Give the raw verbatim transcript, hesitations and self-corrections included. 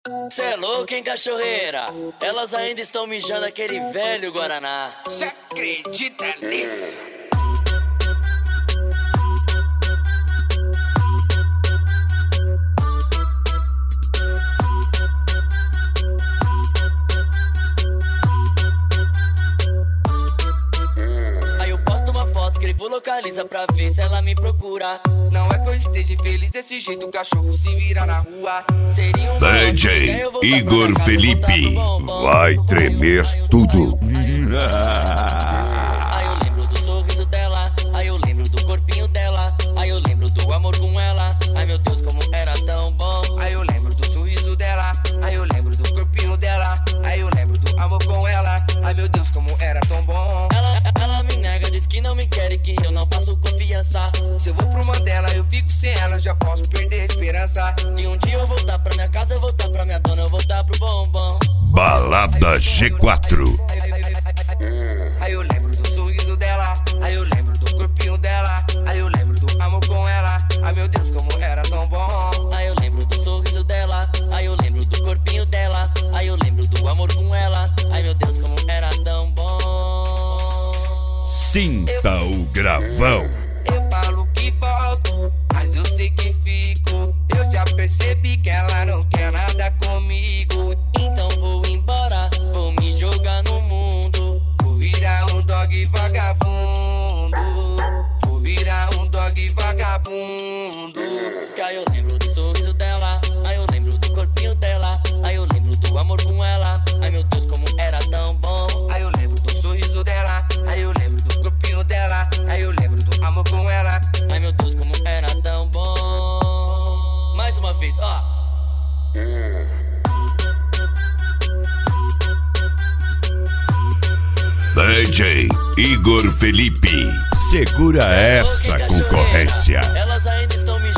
Cê é louco, hein, cachorreira? Elas ainda estão mijando aquele velho Guaraná. Cê acredita nisso? Aí eu posto uma foto, escrevo localiza pra ver se ela me procura. Não é que eu esteja feliz desse jeito, o cachorro se vira na rua. Seria um D J Igor Felipe vai tremer tudo. Aí eu lembro do sorriso dela, aí eu lembro do corpinho dela, aí eu lembro do amor com ela. Ai meu Deus, como era tão bom. Aí eu lembro do sorriso dela, aí eu lembro do corpinho dela, aí eu lembro do amor com ela. Ai meu Deus, como era tão bom. Ela, ela me nega, diz que não me quer e que eu não passo confiança. Se eu vou pro Mandela, eu fico sem ela, já posso perder a esperança. De um dia eu voltar pra minha casa, eu voltar pra minha dona, eu voltar pro bombom. Balada G quatro. Aí eu lembro do sorriso dela, aí eu lembro do corpinho dela, aí eu lembro do amor com ela. Ai meu Deus, como era tão bom. Aí eu lembro do sorriso dela, aí eu lembro do corpinho dela, aí eu lembro do amor com ela. Ai meu Deus, como era tão bom. Sinta o gravão. Eu falo que volto, mas eu sei que fico. Eu já percebi que ela não quer nada comigo. Então vou embora, vou me jogar no mundo. Vou virar um dog vagabundo. Vou virar um dog vagabundo. Que aí eu lembro do sorriso dela, aí eu lembro do corpinho dela, aí eu lembro do amor com ela. Ai meu Deus, como era tão bom. Aí eu lembro do sorriso dela, aí eu lembro do corpinho dela, aí eu lembro do amor com ela. Ai meu Deus, como era tão bom. Mais uma vez, ó. D J Igor Felipe, segura essa concorrência. Elas ainda estão me